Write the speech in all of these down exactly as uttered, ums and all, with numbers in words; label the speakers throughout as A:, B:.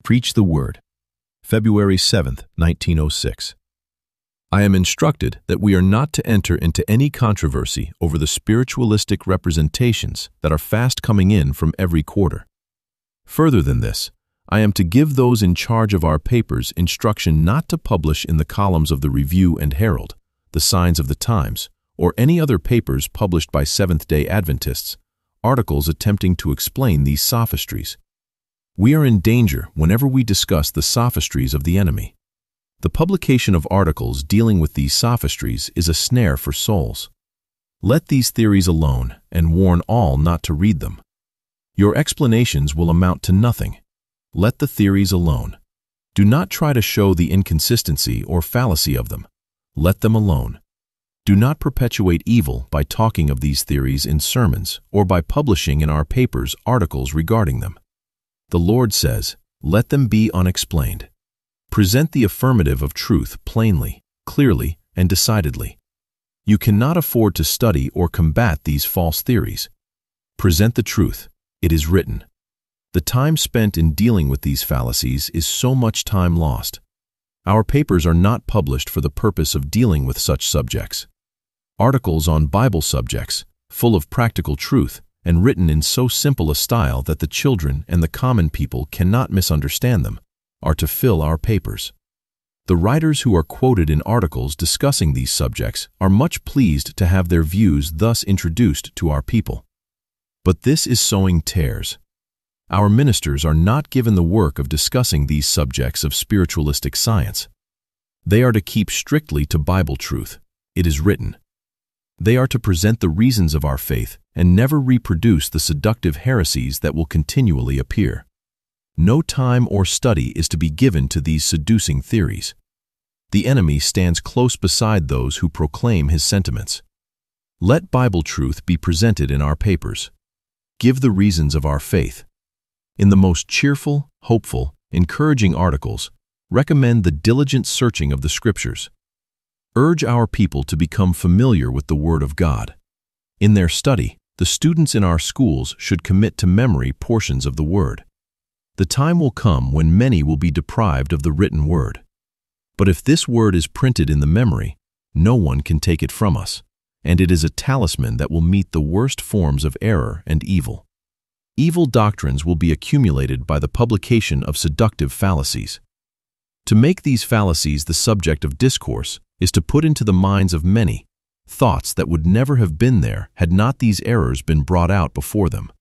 A: Preach the Word. February seventh, nineteen oh six. I am instructed that we are not to enter into any controversy over the spiritualistic representations that are fast coming in from every quarter. Further than this, I am to give those in charge of our papers instruction not to publish in the columns of the Review and Herald, the Signs of the Times, or any other papers published by Seventh-day Adventists, articles attempting to explain these sophistries. We are in danger whenever we discuss the sophistries of the enemy. The publication of articles dealing with these sophistries is a snare for souls. Let these theories alone and warn all not to read them. Your explanations will amount to nothing. Let the theories alone. Do not try to show the inconsistency or fallacy of them. Let them alone. Do not perpetuate evil by talking of these theories in sermons or by publishing in our papers articles regarding them. The Lord says, let them be unexplained. Present the affirmative of truth plainly, clearly, and decidedly. You cannot afford to study or combat these false theories. Present the truth. It is written. The time spent in dealing with these fallacies is so much time lost. Our papers are not published for the purpose of dealing with such subjects. Articles on Bible subjects, full of practical truth, and written in so simple a style that the children and the common people cannot misunderstand them, are to fill our papers. The writers who are quoted in articles discussing these subjects are much pleased to have their views thus introduced to our people. But this is sowing tares. Our ministers are not given the work of discussing these subjects of spiritualistic science. They are to keep strictly to Bible truth. It is written. They are to present the reasons of our faith and never reproduce the seductive heresies that will continually appear. No time or study is to be given to these seducing theories. The enemy stands close beside those who proclaim his sentiments. Let Bible truth be presented in our papers. Give the reasons of our faith. In the most cheerful, hopeful, encouraging articles, recommend the diligent searching of the Scriptures. Urge our people to become familiar with the Word of God. In their study, the students in our schools should commit to memory portions of the Word. The time will come when many will be deprived of the written Word. But if this Word is printed in the memory, no one can take it from us, and it is a talisman that will meet the worst forms of error and evil. Evil doctrines will be accumulated by the publication of seductive fallacies. To make these fallacies the subject of discourse is to put into the minds of many thoughts that would never have been there had not these errors been brought out before them.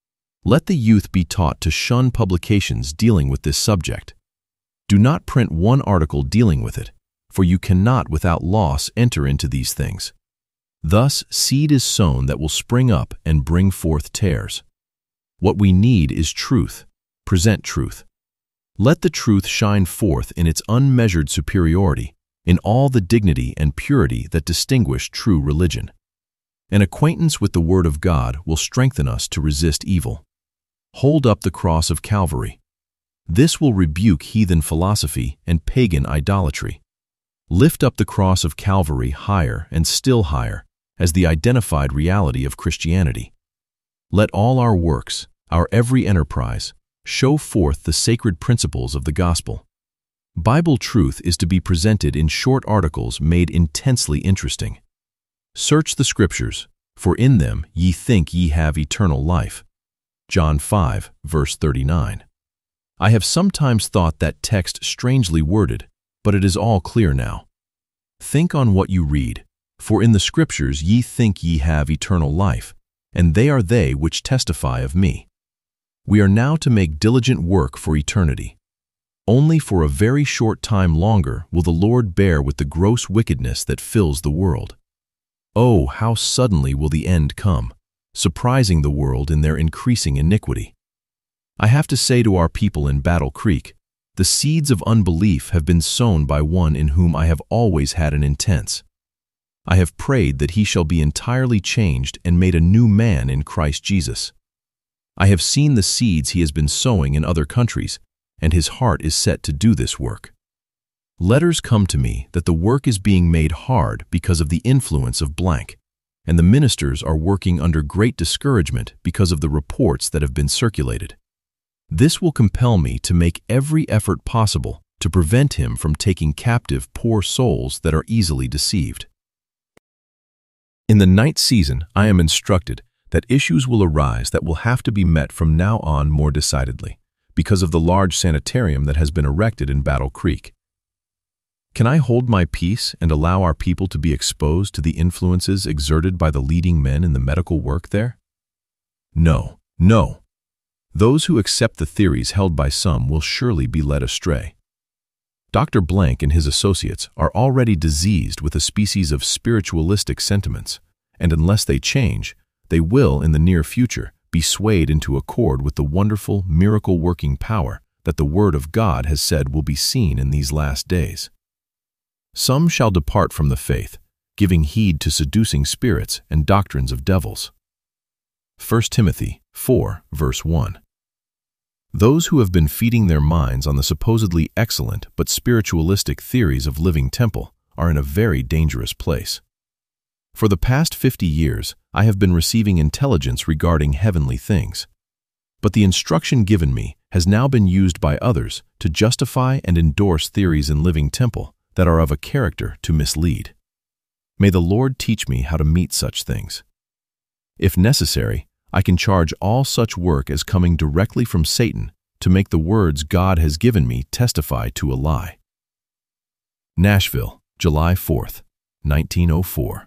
A: Let the youth be taught to shun publications dealing with this subject. Do not print one article dealing with it, for you cannot without loss enter into these things. Thus, seed is sown that will spring up and bring forth tares. What we need is truth. Present truth. Let the truth shine forth in its unmeasured superiority, in all the dignity and purity that distinguish true religion. An acquaintance with the Word of God will strengthen us to resist evil. Hold up the cross of Calvary. This will rebuke heathen philosophy and pagan idolatry. Lift up the cross of Calvary higher and still higher as the identified reality of Christianity. Let all our works, our every enterprise, show forth the sacred principles of the gospel. Bible truth is to be presented in short articles made intensely interesting. Search the Scriptures, for in them ye think ye have eternal life. John five, verse thirty-nine. I have sometimes thought that text strangely worded, but it is all clear now. Think on what you read, for in the Scriptures ye think ye have eternal life, and they are they which testify of me. We are now to make diligent work for eternity. Only for a very short time longer will the Lord bear with the gross wickedness that fills the world. Oh, how suddenly will the end come, surprising the world in their increasing iniquity. I have to say to our people in Battle Creek, the seeds of unbelief have been sown by one in whom I have always had an intense. I have prayed that he shall be entirely changed and made a new man in Christ Jesus. I have seen the seeds he has been sowing in other countries, and his heart is set to do this work. Letters come to me that the work is being made hard because of the influence of blank, and the ministers are working under great discouragement because of the reports that have been circulated. This will compel me to make every effort possible to prevent him from taking captive poor souls that are easily deceived. In the night season, I am instructed that issues will arise that will have to be met from now on more decidedly, because of the large sanitarium that has been erected in Battle Creek. Can I hold my peace and allow our people to be exposed to the influences exerted by the leading men in the medical work there? No, no. Those who accept the theories held by some will surely be led astray. Doctor Blank and his associates are already diseased with a species of spiritualistic sentiments, and unless they change, they will, in the near future, be swayed into accord with the wonderful, miracle-working power that the Word of God has said will be seen in these last days. Some shall depart from the faith, giving heed to seducing spirits and doctrines of devils. First Timothy four, verse one. Those who have been feeding their minds on the supposedly excellent but spiritualistic theories of Living Temple are in a very dangerous place. For the past fifty years, I have been receiving intelligence regarding heavenly things. But the instruction given me has now been used by others to justify and endorse theories in Living Temple that are of a character to mislead. May the Lord teach me how to meet such things. If necessary, I can charge all such work as coming directly from Satan to make the words God has given me testify to a lie. Nashville, July fourth, nineteen oh four.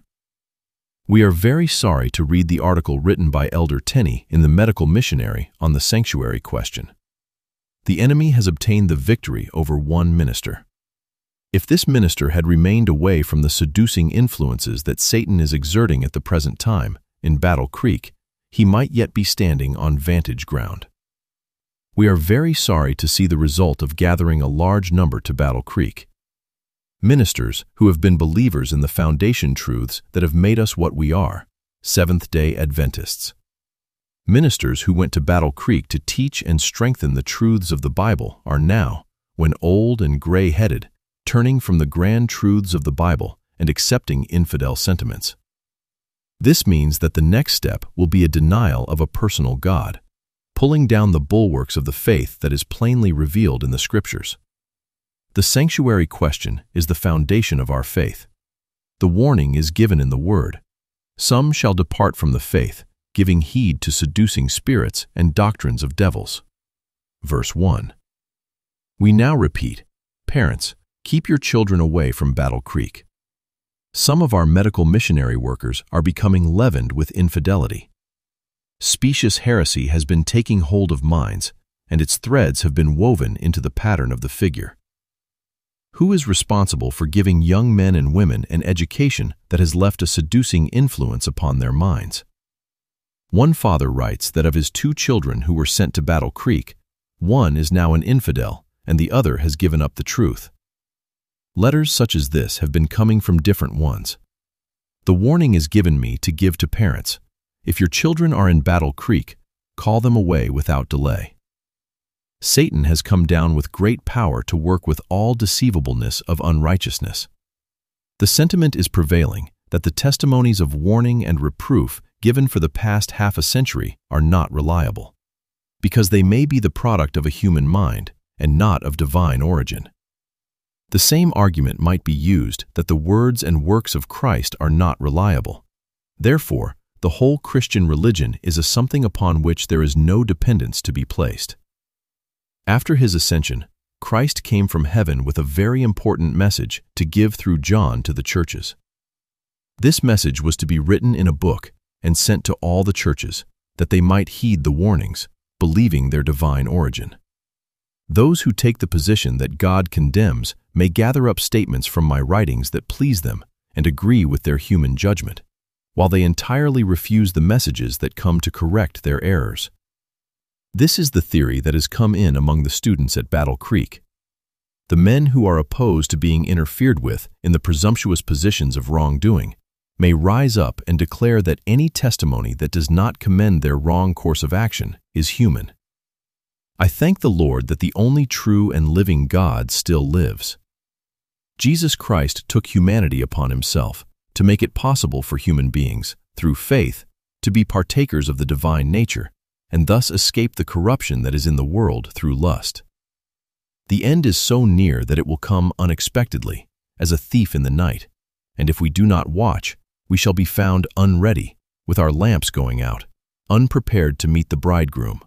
A: We are very sorry to read the article written by Elder Tenney in the Medical Missionary on the sanctuary question. The enemy has obtained the victory over one minister. If this minister had remained away from the seducing influences that Satan is exerting at the present time in Battle Creek, he might yet be standing on vantage ground. We are very sorry to see the result of gathering a large number to Battle Creek. Ministers who have been believers in the foundation truths that have made us what we are, Seventh-day Adventists. Ministers who went to Battle Creek to teach and strengthen the truths of the Bible are now, when old and gray-headed, turning from the grand truths of the Bible and accepting infidel sentiments. This means that the next step will be a denial of a personal God, pulling down the bulwarks of the faith that is plainly revealed in the Scriptures. The sanctuary question is the foundation of our faith. The warning is given in the Word. Some shall depart from the faith, giving heed to seducing spirits and doctrines of devils. Verse one. We now repeat, parents, keep your children away from Battle Creek. Some of our medical missionary workers are becoming leavened with infidelity. Specious heresy has been taking hold of minds, and its threads have been woven into the pattern of the figure. Who is responsible for giving young men and women an education that has left a seducing influence upon their minds? One father writes that of his two children who were sent to Battle Creek, one is now an infidel and the other has given up the truth. Letters such as this have been coming from different ones. The warning is given me to give to parents. If your children are in Battle Creek, call them away without delay. Satan has come down with great power to work with all deceivableness of unrighteousness. The sentiment is prevailing that the testimonies of warning and reproof given for the past half a century are not reliable, because they may be the product of a human mind and not of divine origin. The same argument might be used that the words and works of Christ are not reliable. Therefore, the whole Christian religion is a something upon which there is no dependence to be placed. After his ascension, Christ came from heaven with a very important message to give through John to the churches. This message was to be written in a book and sent to all the churches, that they might heed the warnings, believing their divine origin. Those who take the position that God condemns may gather up statements from my writings that please them and agree with their human judgment, while they entirely refuse the messages that come to correct their errors. This is the theory that has come in among the students at Battle Creek. The men who are opposed to being interfered with in the presumptuous positions of wrongdoing may rise up and declare that any testimony that does not commend their wrong course of action is human. I thank the Lord that the only true and living God still lives. Jesus Christ took humanity upon himself to make it possible for human beings, through faith, to be partakers of the divine nature and thus escape the corruption that is in the world through lust. The end is so near that it will come unexpectedly, as a thief in the night, and if we do not watch, we shall be found unready, with our lamps going out, unprepared to meet the bridegroom.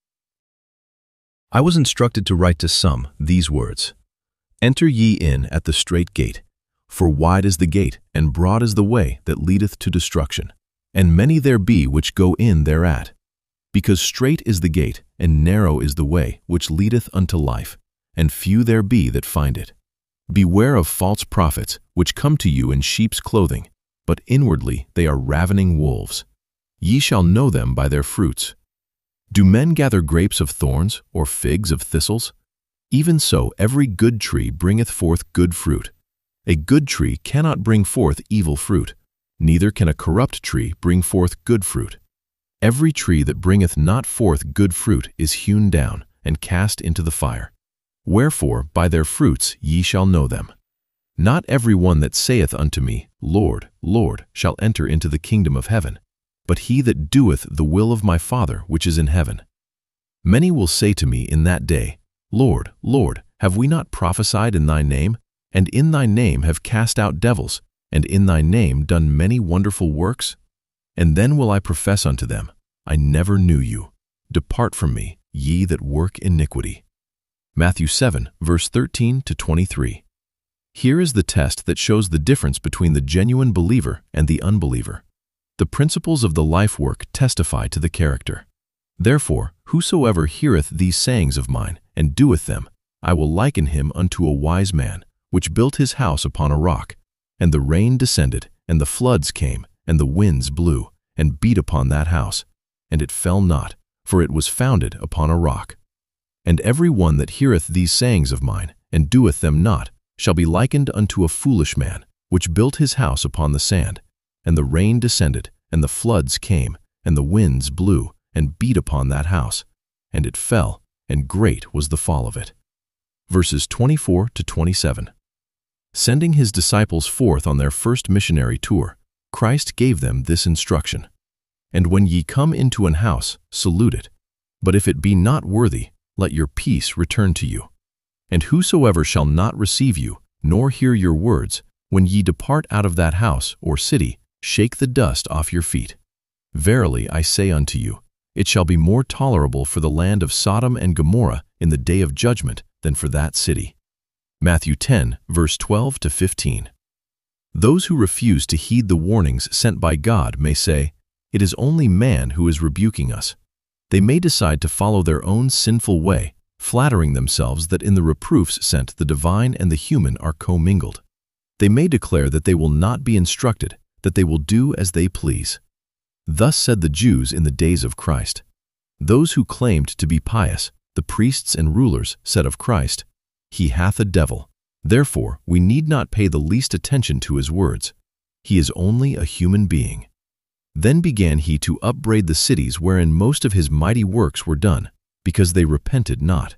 A: I was instructed to write to some these words, Enter ye in at the strait gate, for wide is the gate, and broad is the way that leadeth to destruction, and many there be which go in thereat. Because strait is the gate, and narrow is the way which leadeth unto life, and few there be that find it. Beware of false prophets, which come to you in sheep's clothing, but inwardly they are ravening wolves. Ye shall know them by their fruits. Do men gather grapes of thorns, or figs of thistles? Even so every good tree bringeth forth good fruit. A good tree cannot bring forth evil fruit, neither can a corrupt tree bring forth good fruit. Every tree that bringeth not forth good fruit is hewn down, and cast into the fire. Wherefore by their fruits ye shall know them. Not every one that saith unto me, Lord, Lord, shall enter into the kingdom of heaven, but he that doeth the will of my Father which is in heaven. Many will say to me in that day, Lord, Lord, have we not prophesied in thy name, and in thy name have cast out devils, and in thy name done many wonderful works? And then will I profess unto them, I never knew you. Depart from me, ye that work iniquity. Matthew seven, verse thirteen to twenty-three. Here is the test that shows the difference between the genuine believer and the unbeliever. The principles of the life work testify to the character. Therefore, whosoever heareth these sayings of mine, and doeth them, I will liken him unto a wise man, which built his house upon a rock. And the rain descended, and the floods came, and the winds blew, and beat upon that house. And it fell not, for it was founded upon a rock. And every one that heareth these sayings of mine, and doeth them not, shall be likened unto a foolish man, which built his house upon the sand. And the rain descended, and the floods came, and the winds blew, and beat upon that house. And it fell, and great was the fall of it. Verses twenty-four to twenty-seven. Sending his disciples forth on their first missionary tour, Christ gave them this instruction. And when ye come into an house, salute it. But if it be not worthy, let your peace return to you. And whosoever shall not receive you, nor hear your words, when ye depart out of that house or city, shake the dust off your feet. Verily I say unto you, it shall be more tolerable for the land of Sodom and Gomorrah in the day of judgment than for that city. Matthew ten, verse twelve to fifteen. Those who refuse to heed the warnings sent by God may say, it is only man who is rebuking us. They may decide to follow their own sinful way, flattering themselves that in the reproofs sent the divine and the human are commingled. They may declare that they will not be instructed, that they will do as they please. Thus said the Jews in the days of Christ. Those who claimed to be pious, the priests and rulers, said of Christ, He hath a devil. Therefore we need not pay the least attention to his words. He is only a human being. Then began he to upbraid the cities wherein most of his mighty works were done, because they repented not.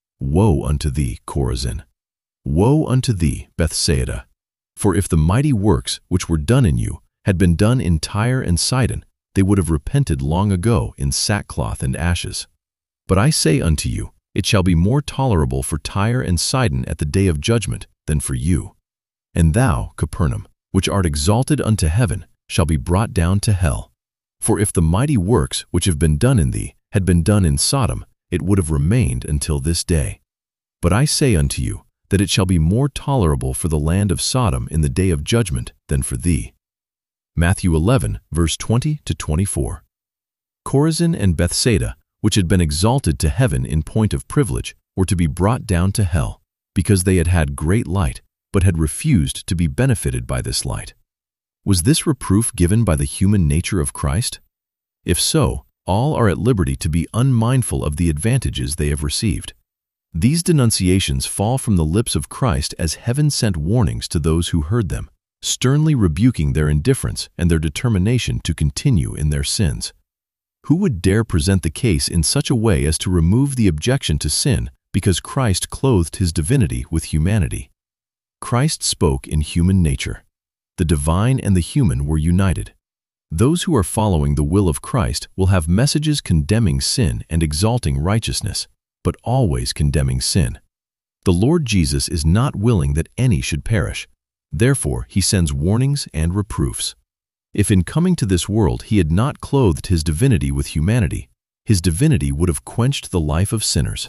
A: Woe unto thee, Chorazin! Woe unto thee, Bethsaida! For if the mighty works which were done in you had been done in Tyre and Sidon, they would have repented long ago in sackcloth and ashes. But I say unto you, it shall be more tolerable for Tyre and Sidon at the day of judgment than for you. And thou, Capernaum, which art exalted unto heaven, shall be brought down to hell. For if the mighty works which have been done in thee had been done in Sodom, it would have remained until this day. But I say unto you, that it shall be more tolerable for the land of Sodom in the day of judgment than for thee. Matthew eleven, verse twenty to twenty-four. Chorazin and Bethsaida, which had been exalted to heaven in point of privilege, were to be brought down to hell, because they had had great light, but had refused to be benefited by this light. Was this reproof given by the human nature of Christ? If so, all are at liberty to be unmindful of the advantages they have received. These denunciations fall from the lips of Christ as heaven-sent warnings to those who heard them, sternly rebuking their indifference and their determination to continue in their sins. Who would dare present the case in such a way as to remove the objection to sin because Christ clothed his divinity with humanity? Christ spoke in human nature. The divine and the human were united. Those who are following the will of Christ will have messages condemning sin and exalting righteousness, but always condemning sin. The Lord Jesus is not willing that any should perish. Therefore, he sends warnings and reproofs. If in coming to this world he had not clothed his divinity with humanity, his divinity would have quenched the life of sinners.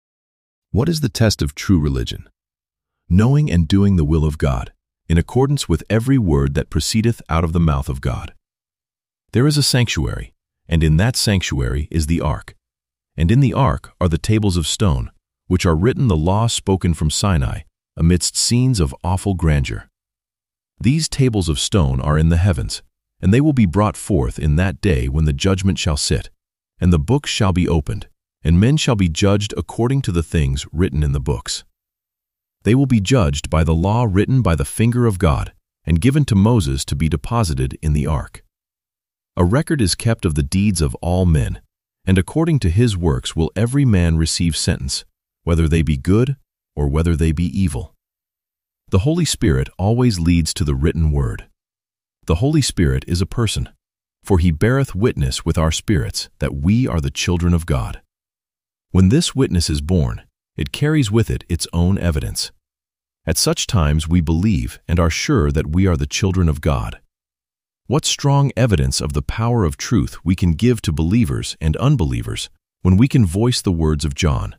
A: What is the test of true religion? Knowing and doing the will of God, in accordance with every word that proceedeth out of the mouth of God. There is a sanctuary, and in that sanctuary is the ark. And in the ark are the tables of stone, which are written the law spoken from Sinai, amidst scenes of awful grandeur. These tables of stone are in the heavens, and they will be brought forth in that day when the judgment shall sit, and the books shall be opened, and men shall be judged according to the things written in the books. They will be judged by the law written by the finger of God, and given to Moses to be deposited in the ark. A record is kept of the deeds of all men, and according to his works will every man receive sentence, whether they be good or whether they be evil. The Holy Spirit always leads to the written word. The Holy Spirit is a person, for he beareth witness with our spirits that we are the children of God. When this witness is born, it carries with it its own evidence. At such times we believe and are sure that we are the children of God. What strong evidence of the power of truth we can give to believers and unbelievers when we can voice the words of John.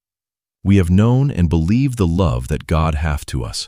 A: We have known and believed the love that God hath to us.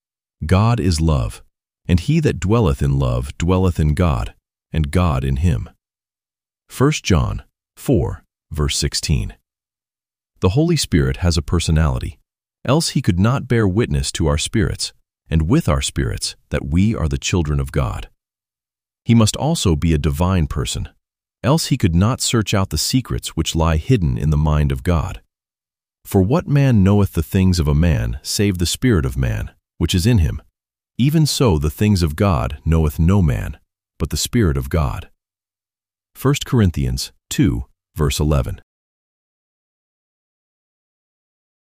A: God is love, and he that dwelleth in love dwelleth in God, and God in him. First John four, verse sixteen. The Holy Spirit has a personality, else he could not bear witness to our spirits, and with our spirits, that we are the children of God. He must also be a divine person, else he could not search out the secrets which lie hidden in the mind of God. For what man knoweth the things of a man, save the spirit of man, which is in him? Even so the things of God knoweth no man, but the Spirit of God. First Corinthians two, verse eleven.